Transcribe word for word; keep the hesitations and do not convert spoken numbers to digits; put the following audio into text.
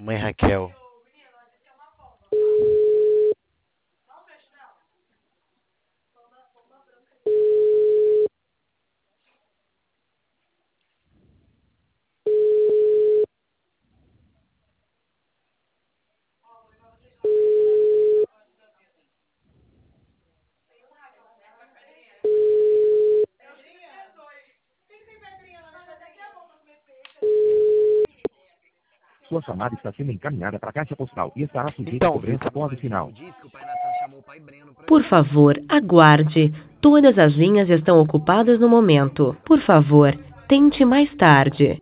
Mãe Raquel. Sua chamada está sendo encaminhada para a caixa postal e estará sujeita Então, a cobrança após o sinal. Por favor, aguarde. Todas as linhas estão ocupadas no momento. Por favor, tente mais tarde.